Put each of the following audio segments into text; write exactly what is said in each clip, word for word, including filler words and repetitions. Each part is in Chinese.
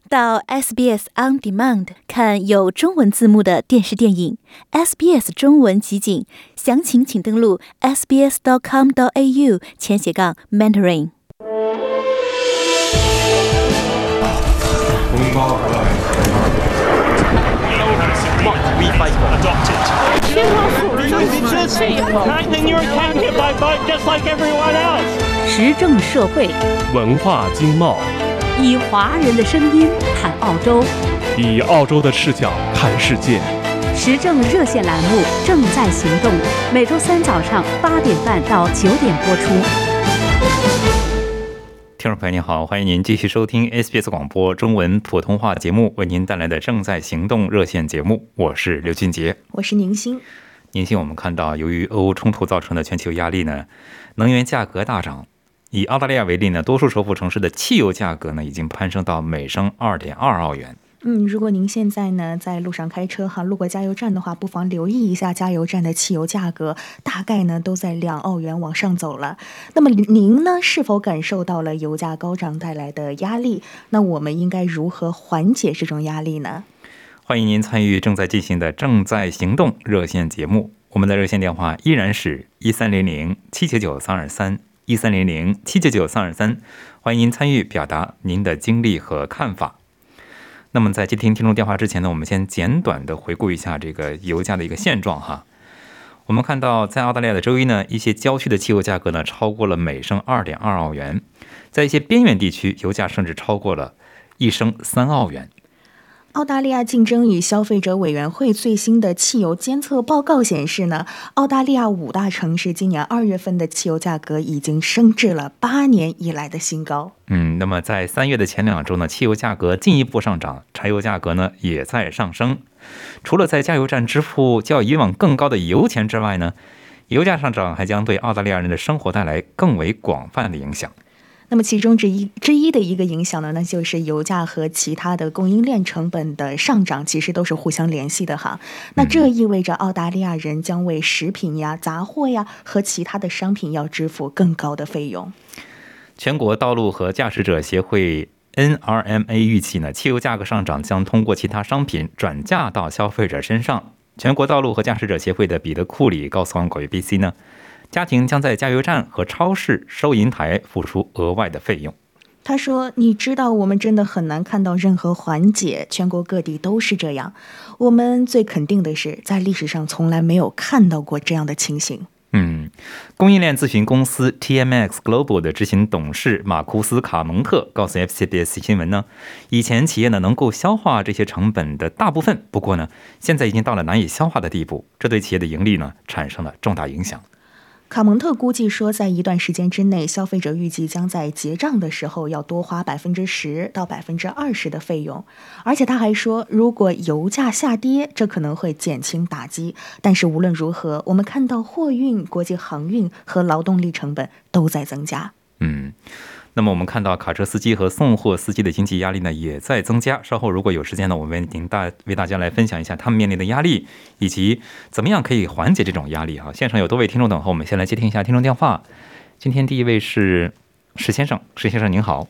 到 S B S On Demand 看有中文字幕的电视电影 S B S 中文集锦，详情请登录 s b s dot com dot a u 前斜杠 mentoring。 时政社会， 文化经贸， 以华人的声音谈澳洲， 以澳洲的视角看世界。 时政热线栏目正在行动，每周三早上八点半到九点播出。 听众朋友您好，欢迎您继续收听 S B S 广播中文普通话节目为您带来的正在行动热线节目，我是刘俊杰， 我是宁鑫。 宁鑫，我们看到由于俄乌冲突造成的全球压力呢，能源价格大涨。以澳大利亚为例呢，多数首府城市的汽油价格呢已经攀升到每升 二点二澳元。 嗯，如果您现在呢在路上开车哈，路过加油站的话，不妨留意一下加油站的汽油价格，大概呢都在两澳元往上走了。那么您呢是否感受到了油价高涨带来的压力？那我们应该如何缓解这种压力呢？ 欢迎您参与正在进行的正在行动热线节目，我们的热线电话依然是一三零零七九九三二三。一三零零七九九三二三，欢迎您参与表达您的经历和看法。那么在接听听众电话之前呢，我们先简短的回顾一下这个油价的一个现状哈。我们看到在澳大利亚的周一呢，一些郊区的汽油价格呢超过了每升 二点二澳元，在一些边缘地区油价甚至超过了一升三澳元。 澳大利亚竞争与消费者委员会最新的汽油监测报告显示呢，澳大利亚五大城市今年二月份的汽油价格已经升至了八年以来的新高。 嗯，那么在三月的前两周呢，汽油价格进一步上涨，柴油价格呢也在上升。除了在加油站支付较以往更高的油钱之外呢，油价上涨还将对澳大利亚人的生活带来更为广泛的影响。 那么其中之一之一的一个影响呢，那就是油价和其他的供应链成本的上涨，其实都是互相联系的哈。那这意味着澳大利亚人将为食品呀、杂货呀和其他的商品要支付更高的费用。 全国道路和驾驶者协会 N R M A 预期呢，汽油价格上涨将通过其他商品转嫁到消费者身上。全国道路和驾驶者协会的彼得库里告诉广播 B C 呢，家庭将在加油站和超市收银台付出额外的费用。 他说，你知道我们真的很难看到任何缓解，全国各地都是这样。我们最肯定的是，在历史上从来没有看到过这样的情形。 嗯，供应链咨询公司 T M X Global 的执行董事马库斯·卡蒙特告诉 F C B S 新闻呢，以前企业呢能够消化这些成本的大部分，不过呢，现在已经到了难以消化的地步，这对企业的盈利呢产生了重大影响。 卡蒙特估计说，在一段时间之内，消费者预计将在结账的时候要多花百分之十到百分之二十的费用。而且他还说，如果油价下跌，这可能会减轻打击。但是无论如何，我们看到货运、国际航运和劳动力成本都在增加。 嗯。那么我们看到卡车司机和送货司机的经济压力呢也在增加。稍后如果有时间呢，我们您大为大家来分享一下他们面临的压力，以及怎么样可以缓解这种压力啊。线上有多位听众等候，我们先来接听一下听众电话。今天第一位是石先生，石先生您好。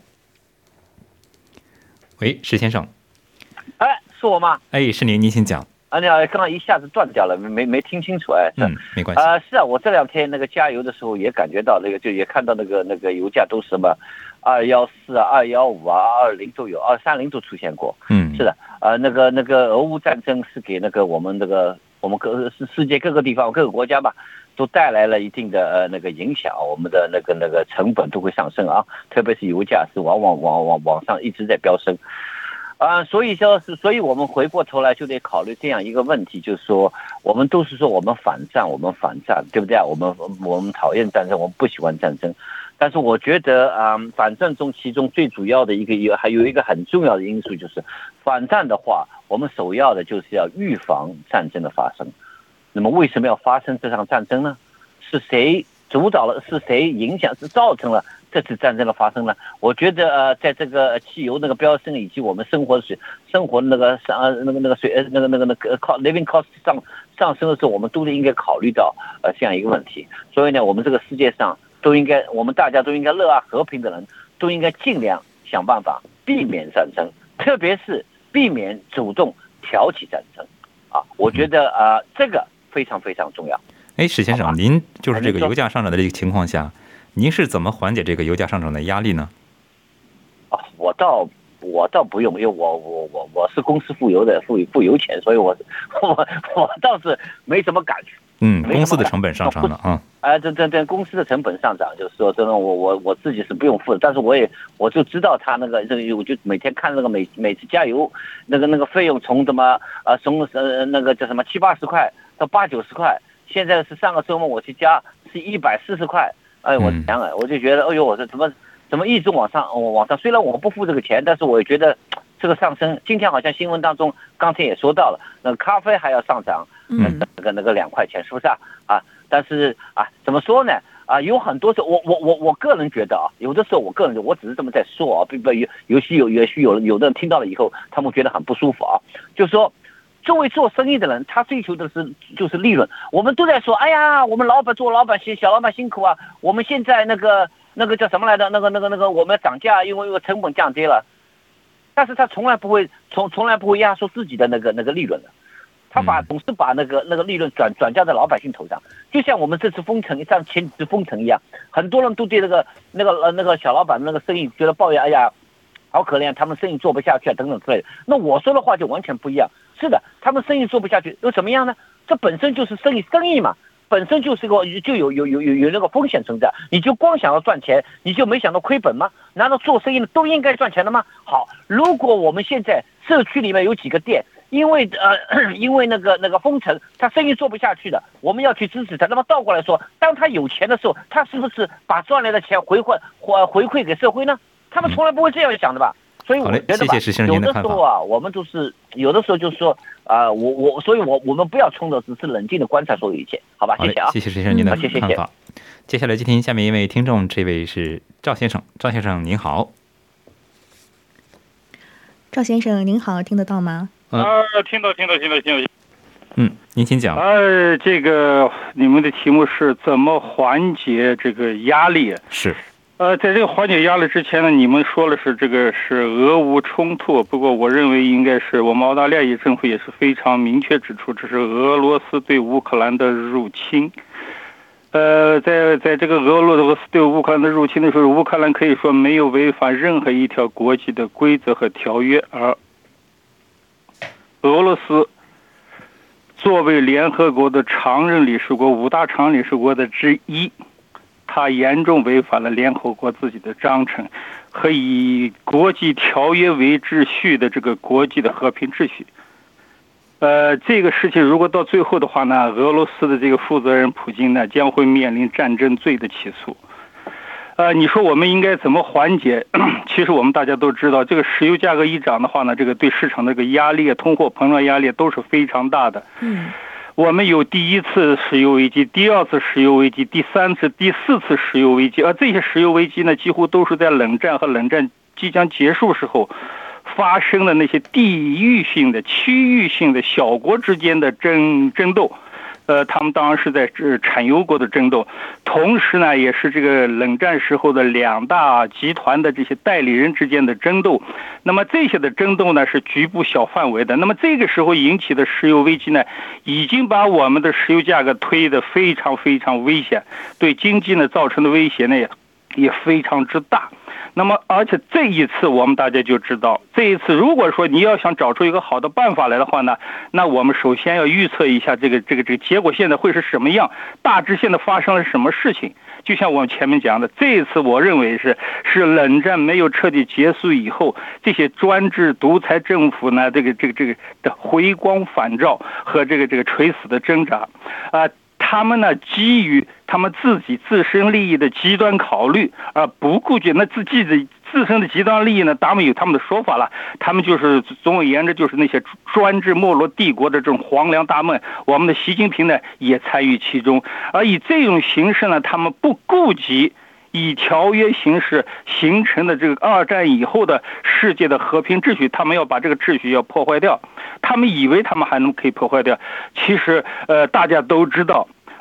喂，石先生。 哎，是我吗？ 哎，是您，您先讲。 啊，你好，刚刚一下子断掉了，没没没听清楚哎。 嗯，没关系。 啊、呃，是啊，我这两天那个加油的时候也感觉到那个，就也看到那个那个油价都是什么二幺四啊、二幺五啊、二零都有，二三零都出现过。 嗯， 是的，呃，那个那个俄乌战争是给那个我们那个我们各世世界各个地方各个国家吧，都带来了一定的呃那个影响，我们的那个那个成本都会上升啊，特别是油价是往往往往往上一直在飙升。啊、呃，所以说是，所以我们回过头来就得考虑这样一个问题，就是说，我们都是说我们反战，我们反战，对不对啊？我们我们讨厌战争，我们不喜欢战争。但是我觉得啊、呃，反战中其中最主要的一个有还有一个很重要的因素，就是反战的话，我们首要的就是要预防战争的发生。那么为什么要发生这场战争呢？是谁主导了？是谁影响？是造成了这次战争的发生呢？我觉得呃，在这个汽油那个飙升以及我们生活水生活那个上那个那个水呃那个那个那个 living cost 上上升的时候，我们都应该考虑到呃这样一个问题。所以呢，我们这个世界上都应该，我们大家都应该热爱和平的人，都应该尽量想办法避免战争， 特别是避免主动挑起战争啊，我觉得啊、呃、这个非常非常重要。 哎，史先生，您就是这个油价上涨的这个情况下，您是怎么缓解这个油价上涨的压力呢？ 啊，我倒我倒不用，因为我我我我是公司付油的，付付油钱，所以我我我倒是没什么感觉。 嗯，公司的成本上涨了啊。 啊，这这这公司的成本上涨，就是说，真的，我我我自己是不用付的，但是我也我就知道他那个这个，我就每天看那个每每次加油那个那个费用从怎么呃从呃那个叫什么七八十块到八九十块，现在是上个周末我去加是一百四十块，哎，我想啊，我就觉得，哎呦，我说怎么怎么一直往上往上，虽然我不付这个钱，但是我也觉得这个上升，今天好像新闻当中刚才也说到了，那个咖啡还要上涨， 嗯， 那个那个两块钱是不是啊？啊，但是啊，怎么说呢？啊，有很多时候，我我我我个人觉得啊，有的时候我个人我只是这么在说啊，并不有有些有也许有有的人听到了以后，他们觉得很不舒服啊，就是说，作为做生意的人，他追求的是就是利润。我们都在说，哎呀，我们老板做老板辛小老板辛苦啊，我们现在那个那个叫什么来着？那个那个那个我们涨价，因为因为成本降低了。但是他从来不会从从来不会压缩自己的那个那个利润的，他把总是把那个那个利润转转嫁在老百姓头上，就像我们这次封城像前几次封城一样，很多人都对那个那个呃那个小老板那个生意觉得抱怨，哎呀，好可怜，他们生意做不下去啊等等之类的。那我说的话就完全不一样，是的，他们生意做不下去又怎么样呢？这本身就是生意生意嘛。本身就是个就有有有有有那个风险存在，你就光想要赚钱，你就没想到亏本吗？难道做生意的都应该赚钱的吗？好，如果我们现在社区里面有几个店，因为呃因为那个那个封城，他生意做不下去的，我们要去支持他。那么倒过来说，当他有钱的时候，他是不是把赚来的钱回馈回回馈给社会呢？他们从来不会这样想的吧？所以我觉得吧，有的时候啊，我们都是有的时候就是说啊、呃，我我，所以我我们不要冲动，只是冷静的观察所有一切，好吧？谢谢啊， 谢谢石先生您的看法。 谢谢谢谢。 接下来接听下面一位听众，这位是赵先生，赵先生您好。 赵先生您好，听得到吗？ 啊，听到听到听到听到。 嗯，您请讲。 呃，这个你们的题目是怎么缓解这个压力？ 是。 呃，在这个缓解压力之前呢，你们说的是这个是俄乌冲突，不过我认为应该是我们澳大利亚政府也是非常明确指出，这是俄罗斯对乌克兰的入侵。呃，在在这个俄罗斯对乌克兰的入侵的时候，乌克兰可以说没有违反任何一条国际的规则和条约，而俄罗斯作为联合国的常任理事国、五大常任理事国的之一，他严重违反了联合国自己的章程和以国际条约为秩序的这个国际的和平秩序。呃，这个事情如果到最后的话呢，俄罗斯的这个负责人普京呢将会面临战争罪的起诉。呃，你说我们应该怎么缓解？其实我们大家都知道，这个石油价格一涨的话呢，这个对市场的这个压力、通货膨胀压力都是非常大的。 嗯。 我们有第一次石油危机、第二次石油危机、第三次、第四次石油危机，而这些石油危机呢，几乎都是在冷战和冷战即将结束时候发生的那些地域性的、区域性的小国之间的争争斗。呃，他们当然是在产油国的争斗，同时呢，也是这个冷战时候的两大集团的这些代理人之间的争斗。那么这些的争斗呢，是局部小范围的。那么这个时候引起的石油危机呢，已经把我们的石油价格推得非常非常危险，对经济呢造成的威胁呢也也非常之大。那么，而且这一次我们大家就知道，这一次如果说你要想找出一个好的办法来的话呢，那我们首先要预测一下这个这个这个结果现在会是什么样，大致现在发生了什么事情。就像我们前面讲的，这一次我认为是是冷战没有彻底结束以后，这些专制独裁政府呢，这个这个这个的回光返照和这个这个垂死的挣扎啊。呃他们呢，基于他们自己自身利益的极端考虑，而不顾及那自己的自身的极端利益呢，他们有他们的说法了。他们就是总而言之，就是那些专制没落帝国的这种黄粱大梦。我们的习近平呢，也参与其中，而以这种形式呢，他们不顾及以条约形式形成的这个二战以后的世界的和平秩序，他们要把这个秩序要破坏掉。他们以为他们还能可以破坏掉，其实呃大家都知道。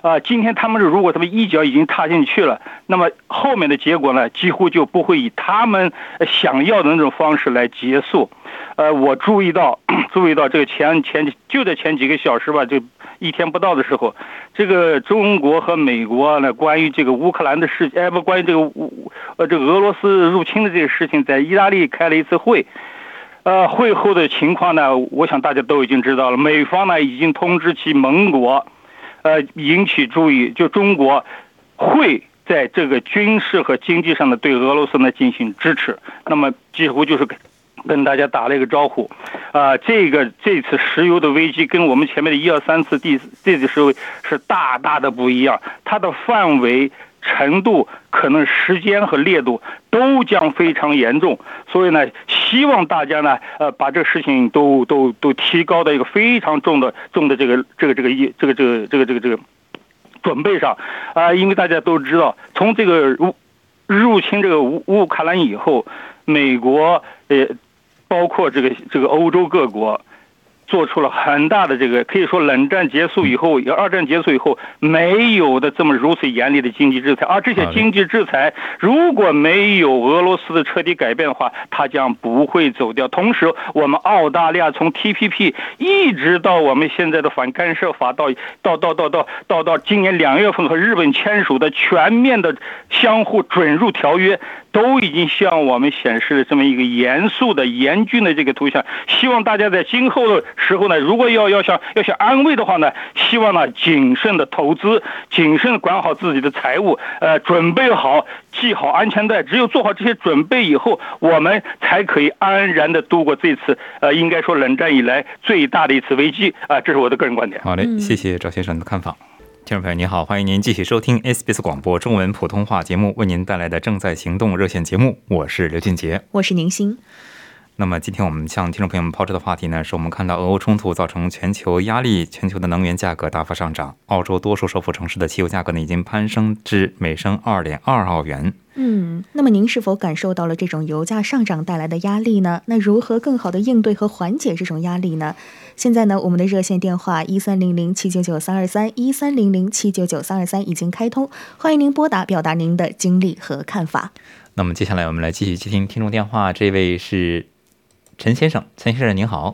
啊，今天他们如果他们一脚已经踏进去了，那么后面的结果呢，几乎就不会以他们想要的那种方式来结束。呃，我注意到，注意到这个前前就在前几个小时吧，就一天不到的时候，这个中国和美国呢，关于这个乌克兰的事，哎不，关于这个乌呃这个俄罗斯入侵的这个事情，在意大利开了一次会。呃，会后的情况呢，我想大家都已经知道了。美方呢已经通知其盟国，呃，引起注意，就中国会在这个军事和经济上的对俄罗斯呢进行支持。那么几乎就是跟大家打了一个招呼。啊、呃，这个这次石油的危机跟我们前面的一二三次第这次石油是大大的不一样，它的范围、程度、可能时间和烈度都将非常严重，所以呢，希望大家呢，呃，把这个事情都都都提高到一个非常重的重的这个这个这个一这个这个这个这个这个准备上啊、呃，因为大家都知道，从这个入入侵这个乌乌克兰以后，美国呃，包括这个这个欧洲各国。做出了很大的这个，可以说冷战结束以后，二战结束以后没有的这么如此严厉的经济制裁，而这些经济制裁如果没有俄罗斯的彻底改变的话，它将不会走掉。同时，我们澳大利亚从 T P P 一直到我们现在的反干涉法，到到到到到到到今年两月份和日本签署的全面的相互准入条约，都已经向我们显示了这么一个严肃的、严峻的这个图像。希望大家在今后的时候呢，如果要要想要想安慰的话呢，希望呢谨慎的投资，谨慎管好自己的财务，呃，准备好系好安全带。只有做好这些准备以后，我们才可以安然的度过这次呃，应该说冷战以来最大的一次危机啊、呃，这是我的个人观点。 好嘞，谢谢赵先生的看法。听众朋友您好，欢迎您继续收听 S B S 广播中文普通话节目为您带来的正在行动热线节目，我是刘俊杰， 我是宁鑫。 那么今天我们向听众朋友们抛出的话题呢，是我们看到俄乌冲突造成全球压力，全球的能源价格大幅上涨，澳洲多数首府城市的汽油价格呢已经攀升至每升 二点二澳元。 嗯，那么您是否感受到了这种油价上涨带来的压力呢？那如何更好的应对和缓解这种压力呢？现在呢，我们的热线电话一三零零七九九三二三一三零零七九九三二三已经开通，欢迎您拨打表达您的经历和看法。 那么接下来我们来继续接听听众电话，这位是陈先生，陈先生您好。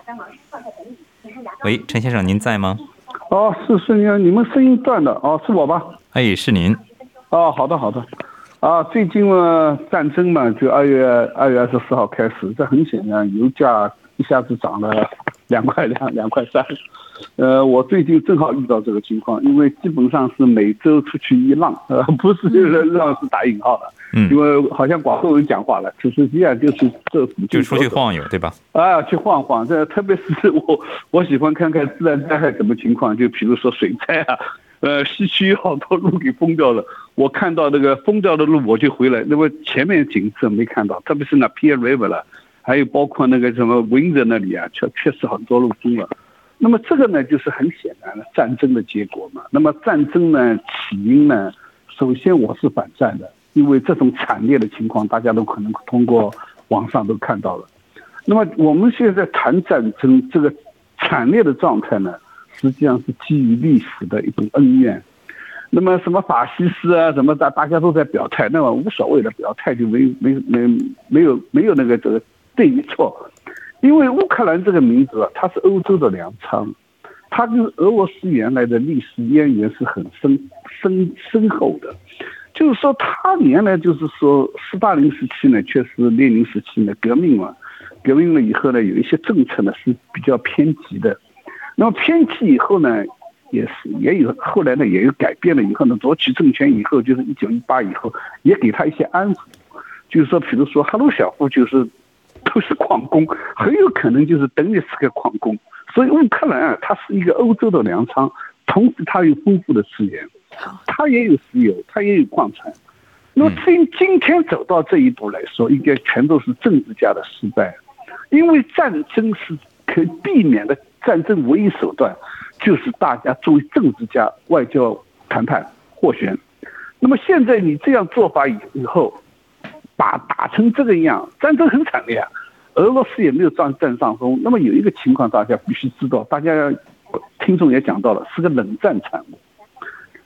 喂，陈先生您在吗？ 哦，是是您，你们声音断的哦，是我吧？ 哎，是您。 哦，好的好的。啊，最近嘛，战争嘛，就二月二月二十四号开始，这很显然，油价一下子涨了两块两两块三。呃，我最近正好遇到这个情况，因为基本上是每周出去一浪，呃，不是浪是打引号的。嗯，因为好像广东人讲话了，其实际上就是这就出去晃悠，对吧？ 啊，去晃晃，这特别是我我喜欢看看自然灾害什么情况，就比如说水灾啊，呃，西区好多路给封掉了，我看到那个封掉的路我就回来，那么前面景色没看到，特别是那 Pearl River 了，还有包括那个什么 Windsor 那里啊，确确实很多路封了。那么这个呢，就是很显然的战争的结果嘛。那么战争呢，起因呢，首先我是反战的。因为这种惨烈的情况，大家都可能通过网上都看到了。那么我们现在谈战争，这个惨烈的状态呢，实际上是基于历史的一种恩怨。那么什么法西斯啊，什么大大家都在表态，那么无所谓的表态就没没没没有没有那个这个对与错。因为乌克兰这个名字啊，它是欧洲的粮仓，它跟俄罗斯原来的历史渊源是很深深深厚的。就是说，他原来就是说，斯大林时期呢，确实列宁时期呢，革命嘛，革命了以后呢，有一些政策呢是比较偏激的。那么偏激以后呢，也是也有后来呢也有改变了以后呢，夺取政权以后，就是一九一八以后，也给他一些安抚，就是说，比如说赫鲁晓夫就是都是矿工，很有可能就是等于是个矿工。所以乌克兰啊，它是一个欧洲的粮仓，同时它有丰富的资源。它也有石油，它也有矿产。那么今今天走到这一步来说，应该全都是政治家的失败，因为战争是可避免的，战争唯一手段就是大家作为政治家外交谈判斡旋。那么现在你这样做法以以后，把打成这个样，战争很惨烈啊，俄罗斯也没有占占上风。那么有一个情况大家必须知道，大家听众也讲到了，是个冷战产物。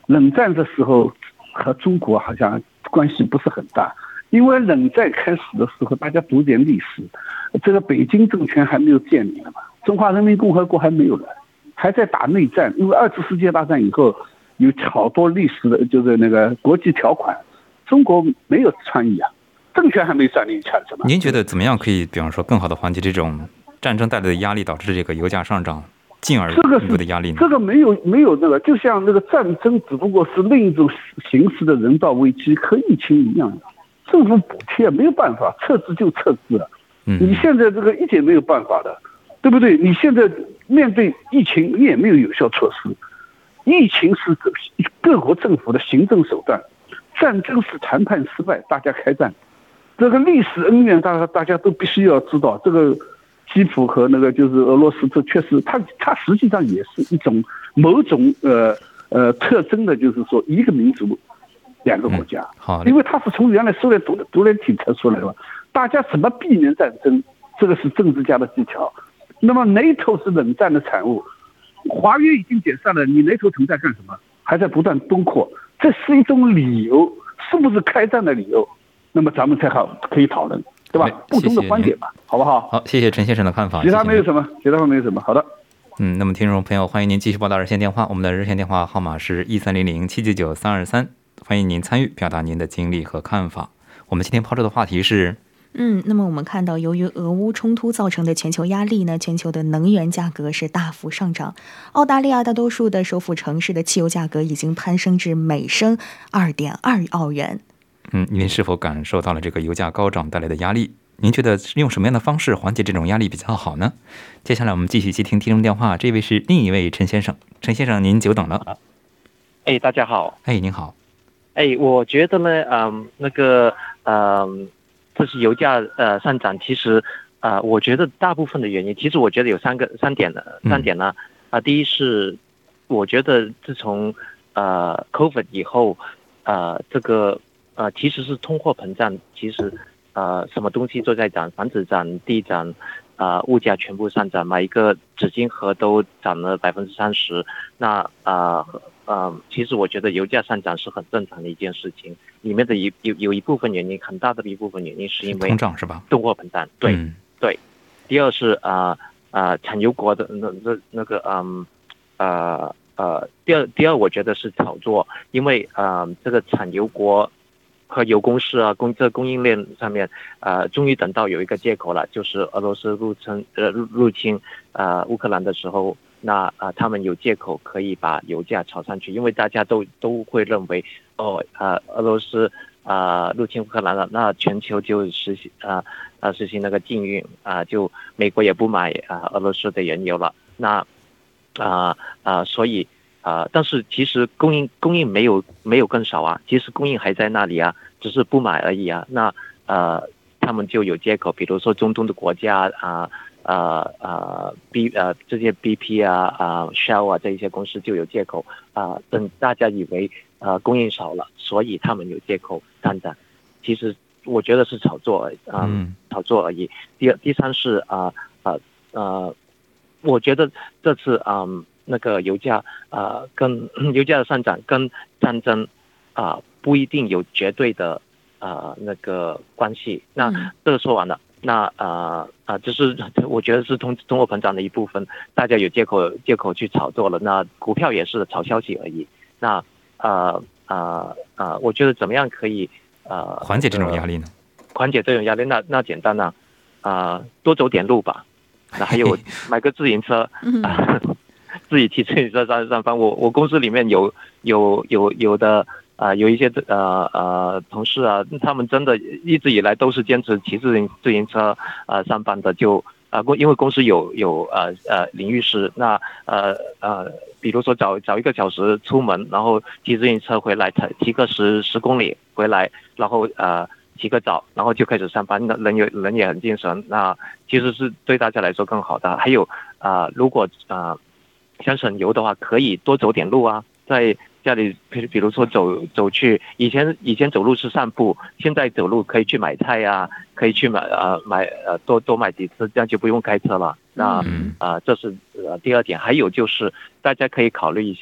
冷战的时候和中国好像关系不是很大，因为冷战开始的时候大家读点历史，这个北京政权还没有建立了嘛，中华人民共和国还没有了，还在打内战。因为二次世界大战以后有好多历史的就是那个国际条款，中国没有参与啊，政权还没建立，看什么？ 您觉得怎么样可以，比方说更好的缓解这种战争带来的压力，导致这个油价上涨，进而一步的压力呢？ 这个没有没有那个，就像那个战争只不过是另一种形式的人道危机，和疫情一样，政府补贴没有办法，撤资就撤资了。 嗯， 你现在这个一点没有办法的，对不对？你现在面对疫情，你也没有有效措施。疫情是各国政府的行政手段，战争是谈判失败，大家开战。这个历史恩怨，大家大家都必须要知道。这个基辅和那个就是俄罗斯，这确实，它它实际上也是一种某种呃呃特征的，就是说一个民族两个国家。 嗯、好， 因为它是从原来苏联独独联体才出来的，大家怎么避免战争，这个是政治家的技巧。那么 NATO 是冷战的产物，华约已经解散了，你 NATO 存在干什么？还在不断东扩，这是一种理由，是不是开战的理由？那么咱们才好可以讨论，对吧？不同的观点吧，好不好？ 好，谢谢陈先生的看法。 其他没有什么，其他没有什么。好的。 嗯，那么听众朋友，欢迎您继续拨打热线电话，我们的热线电话号码是一三零零七九九三二三，欢迎您参与，表达您的经历和看法。我们今天抛出的话题是。 嗯，那么我们看到，由于俄乌冲突造成的全球压力呢，全球的能源价格是大幅上涨。澳大利亚大多数的首府城市的汽油价格已经攀升至每升二点二澳元。 嗯，您是否感受到了这个油价高涨带来的压力？您觉得用什么样的方式缓解这种压力比较好呢？接下来我们继续接听听众电话，这位是另一位陈先生。陈先生，您久等了。 哎，大家好。 哎，您好。 哎，我觉得呢，嗯，那个，嗯。这是油价呃上涨，其实呃我觉得大部分的原因，其实我觉得有三个三点的三点呢啊、呃，第一是我觉得自从呃 COVID 以后，呃这个呃其实是通货膨胀，其实呃什么东西都在涨，房子涨、地涨，啊、呃、物价全部上涨，买一个纸巾盒都涨了百分之三十，那啊。呃呃，其实我觉得油价上涨是很正常的一件事情，里面的一有有一部分原因，很大的一部分原因是因为通胀是吧？ 通货膨胀，对、 嗯、 对。第二是啊啊、呃、产油国的那那那个嗯呃呃，第二第二我觉得是炒作，因为呃这个产油国和油公司啊供这供应链上面呃终于等到有一个借口了，就是俄罗斯入侵呃入入侵呃乌克兰的时候。那啊、呃，他们有借口可以把油价炒上去，因为大家都都会认为，哦，呃，俄罗斯啊、呃、入侵乌克兰了，那全球就实行啊啊、呃、实行那个禁运啊、呃，就美国也不买啊、呃、俄罗斯的原油了。那啊啊、呃呃，所以啊、呃，但是其实供应供应没有没有更少啊，其实供应还在那里啊，只是不买而已啊。那呃，他们就有借口，比如说中东的国家啊。呃呃 B 呃这些 B P 啊啊、呃、Shell 啊这一些公司就有借口啊、呃，等大家以为呃供应少了，所以他们有借口上涨。其实我觉得是炒作，呃、嗯，炒作而已。第二、第三是啊呃呃，我觉得这次啊、呃、那个油价呃跟油价的上涨跟战争啊、呃、不一定有绝对的呃那个关系。那、嗯、这个说完了。那呃啊，这、就是我觉得是通通货膨胀的一部分，大家有借口借口去炒作了。那股票也是炒消息而已。那呃呃呃，我觉得怎么样可以呃缓解这种压力呢？ 缓解这种压力，那那简单了、啊，啊、呃，多走点路吧。那还有买个自行车，啊、自己骑自行车上上班。我我公司里面有有有有的。啊、呃，有一些呃呃同事啊，他们真的一直以来都是坚持骑自行自行车呃上班的，就啊公、呃、因为公司有有呃呃淋浴室，那呃呃比如说早早一个小时出门，然后骑自行车回来，骑个十十公里回来，然后呃洗个澡，然后就开始上班，那人也人也很精神，那其实是对大家来说更好的。还有啊、呃，如果啊、呃、想省油的话，可以多走点路啊，在。家里比比如说走走去，以前以前走路是散步，现在走路可以去买菜呀、啊，可以去买呃买呃多多买几次，这样就不用开车了。那啊、呃、这是呃第二点，还有就是大家可以考虑一下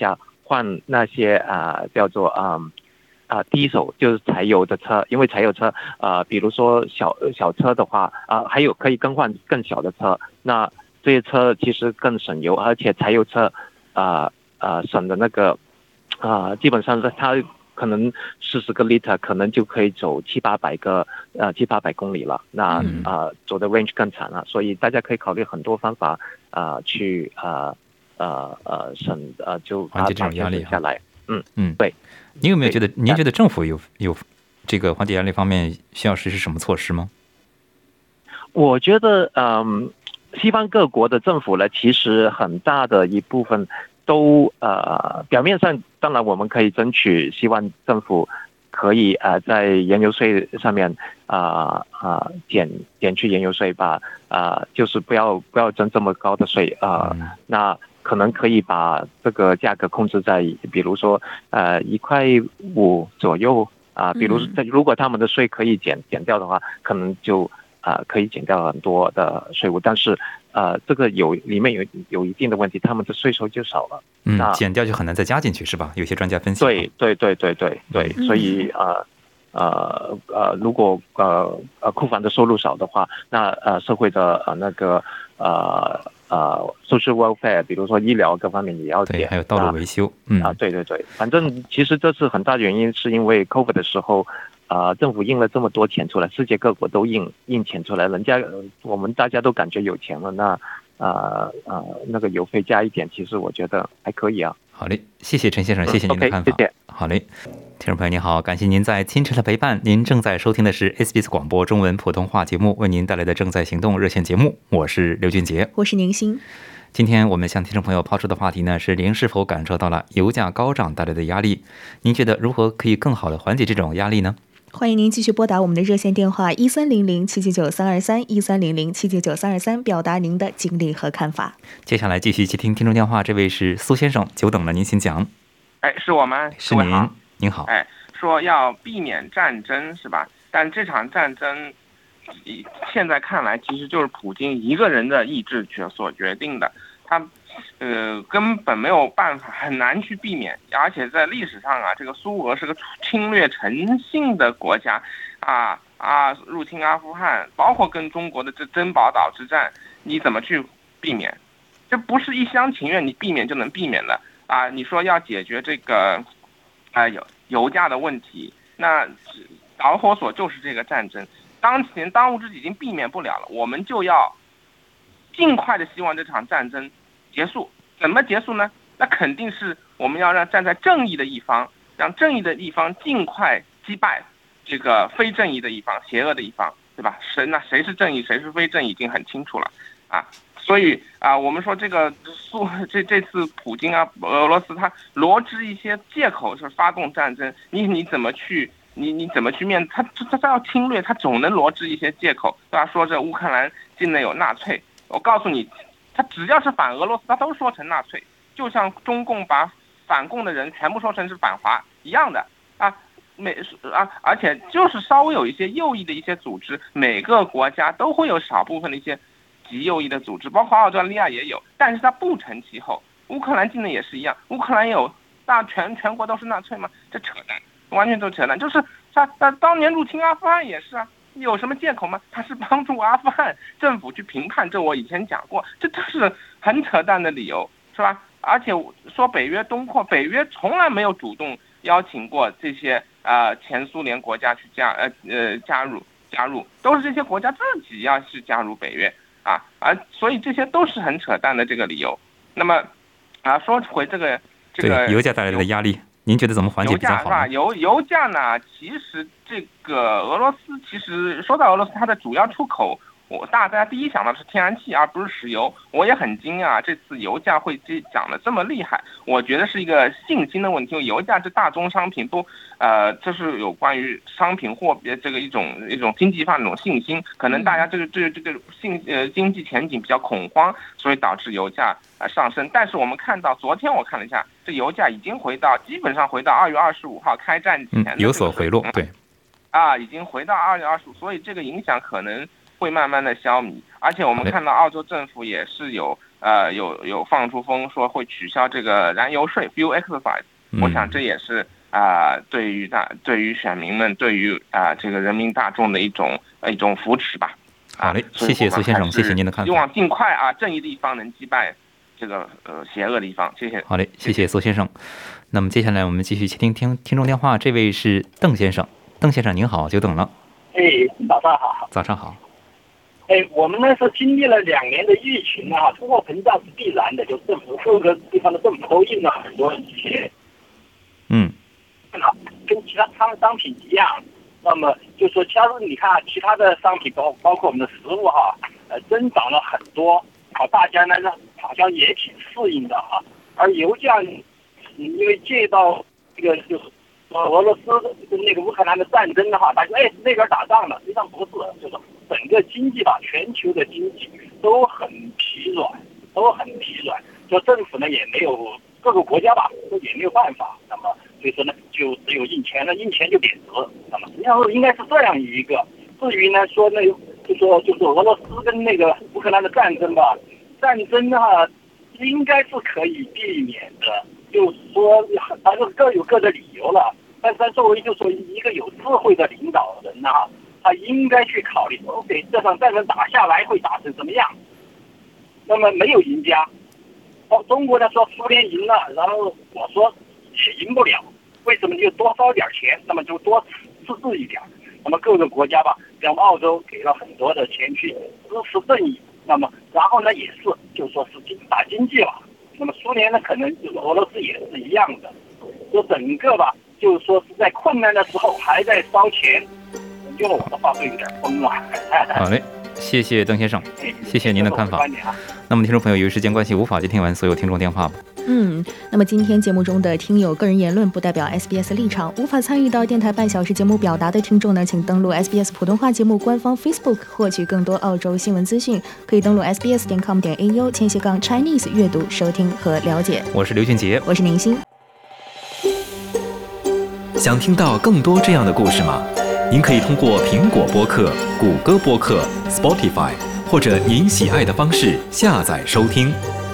换那些啊、呃、叫做啊啊低手就是柴油的车，因为柴油车啊、呃、比如说小小车的话啊、呃、还有可以更换更小的车，那这些车其实更省油，而且柴油车啊啊、呃呃、省的那个啊、呃、基本上是它可能四十个 liter 可能就可以走七八百个呃七八百公里了，那啊、 嗯呃、走的 range 更长了，所以大家可以考虑很多方法啊、呃、去啊呃呃省呃就缓解这种压力下来。嗯嗯， 对。 您有没有觉得您觉得政府有有这个缓解压力方面需要实施什么措施吗？ 我觉得嗯，西方各国的政府呢，其实很大的一部分都呃，表面上当然我们可以争取，希望政府可以呃在燃油税上面啊啊、呃呃、减减去燃油税吧，啊、呃、就是不要不要征这么高的税啊、呃嗯，那可能可以把这个价格控制在比如说呃一块五左右啊、呃，比如如果他们的税可以减减掉的话，可能就啊、呃、可以减掉很多的税务，但是。呃，这个有里面有有一定的问题，他们的税收就少了， 嗯，减掉就很难再加进去，是吧？有些专家分析。 对对对对对对，嗯、所以呃呃呃，如果呃呃库房的收入少的话，那呃社会的呃那个呃呃 social welfare， 比如说医疗各方面也要减， 对，还有道路维修，嗯啊，对对对，反正其实这次很大原因是因为 COVID 的时候。啊、呃，政府印了这么多钱出来，世界各国都印印钱出来，人家、呃、我们大家都感觉有钱了，那呃呃那个油费加一点，其实我觉得还可以啊。 好嘞，谢谢陈先生，谢谢您的看法。 嗯 okay, 谢谢。 好嘞，听众朋友您好，感谢您在清晨的陪伴，您正在收听的是 S B S 广播中文普通话节目为您带来的正在行动热线节目，我是刘俊杰， 我是宁欣。 今天我们向听众朋友抛出的话题呢是您是否感受到了油价高涨带来的压力？您觉得如何可以更好的缓解这种压力呢？ 欢迎您继续拨打我们的热线电话一三零零七七九三二三一三零零七七九三二三，表达您的经历和看法。 接下来继续接听听众电话，这位是苏先生，久等了，您请讲。 哎，是我吗？ 是您，您好。 哎，说要避免战争是吧？但这场战争现在看来其实就是普京一个人的意志决所决定的，他。呃，根本没有办法，很难去避免。而且在历史上啊，这个苏俄是个侵略成性的国家，啊啊，入侵阿富汗，包括跟中国的这珍宝岛之战，你怎么去避免？这不是一厢情愿，你避免就能避免的啊！你说要解决这个啊油油价的问题，那导火索就是这个战争。当前当务之急已经避免不了了，我们就要尽快的希望这场战争结束。怎么结束呢？那肯定是我们要让站在正义的一方，让正义的一方尽快击败这个非正义的一方，邪恶的一方，对吧？谁那谁是正义，谁是非正义已经很清楚了啊。所以啊，我们说这个苏这这次普京啊，俄罗斯他罗织一些借口是发动战争，你你怎么去你你怎么去面他他他要侵略，他总能罗织一些借口，对吧？说这乌克兰境内有纳粹，我告诉你。他只要是反俄罗斯，他都说成纳粹，就像中共把反共的人全部说成是反华一样的啊。每啊，而且就是稍微有一些右翼的一些组织，每个国家都会有少部分的一些极右翼的组织，包括澳大利亚也有，但是它不成气候。乌克兰境内也是一样，乌克兰也有大全全国都是纳粹吗？这扯淡，完全都扯淡。就是他他当年入侵阿富汗也是啊。有什么借口吗？他是帮助阿富汗政府去评判，这我以前讲过，这都是很扯淡的理由，是吧？而且说北约东扩，北约从来没有主动邀请过这些呃前苏联国家去加呃呃加入加入，都是这些国家自己要去加入北约啊，而所以这些都是很扯淡的这个理由。那么啊，说回这个这个油价带来的压力。您觉得怎么缓解比较好呢？ 油价是吧？油油价呢？其实这个俄罗斯，其实说到俄罗斯，它的主要出口，我大家第一想到的是天然气，而不是石油。我也很惊讶，这次油价会涨得这么厉害。我觉得是一个信心的问题，因为油价这大宗商品都，呃，这是有关于商品货币这个一种一种经济上的一种信心，可能大家这个这个这个信呃经济前景比较恐慌，所以导致油价呃上升。但是我们看到，昨天我看了一下。这油价已经回到，基本上回到二月二十五号开战前的、 嗯、有所回落，对， 啊，已经回到二月二十五，所以这个影响可能会慢慢的消弭。而且我们看到澳洲政府也是有呃有有放出风说会取消这个燃油税 fuel excise，我想这也是啊、呃、对于大对于选民们对于啊、呃、这个人民大众的一种呃一种扶持吧。 好嘞，谢谢苏先生，谢谢您的看法。 希望尽快啊，正义的一方能击败这个呃邪恶的一方。谢谢。 好嘞，谢谢苏先生。那么接下来我们继续接听听听众电话，这位是邓先生。邓先生您好，久等了。 哎，早上好。 早上好。 哎，我们呢是经历了两年的疫情啊，通货膨胀是必然的，就政府各个地方的政府都印了很多钱。 嗯。 跟其他商商品一样。那么就说，假如你看其他的商品，包包括我们的食物哈，呃，增长了很多，好，大家呢好像也挺适应的哈。而油价，因为借到这个就是俄罗斯跟那个乌克兰的战争的话，大家哎那边打仗了，实际上不是，就是整个经济吧，全球的经济都很疲软，都很疲软。就政府呢也没有，各个国家吧都也没有办法，那么所以说呢就只有印钱了，印钱就贬值。那么实际上应该是这样一个。至于呢说那就说就是俄罗斯跟那个乌克兰的战争吧，战争的话应该是可以避免的，就是说反正各有各的理由了。但是作为就是说一个有智慧的领导人呐、啊，他应该去考虑 ，OK， 这场战争打下来会打成什么样？那么没有赢家。哦，中国呢说苏联赢了，然后我说赢不了，为什么就多烧点钱？那么就多自制一点。那么各个国家吧，像澳洲给了很多的钱去支持正义，那么然后呢也是就说是经打经济了。那么苏联呢可能就是俄罗斯也是一样的，就整个吧就是说是在困难的时候还在烧钱，用了我的话会有点疯了。 好嘞。谢谢邓先生，谢谢您的看法。那么听众朋友，由于时间关系，无法接听完所有听众电话吧。 嗯，那么今天节目中的听友个人言论不代表 S B S 立场，无法参与到电台半小时节目表达的听众呢，请登录 S B S 普通话节目官方 Facebook 获取更多澳洲新闻资讯，可以登录 s b s 点 com 点 a u 前斜杠 Chinese 阅读、收听和了解。 我是刘俊杰， 我是宁欣。 想听到更多这样的故事吗？您可以通过苹果播客、谷歌播客、Spotify 或者您喜爱的方式下载收听。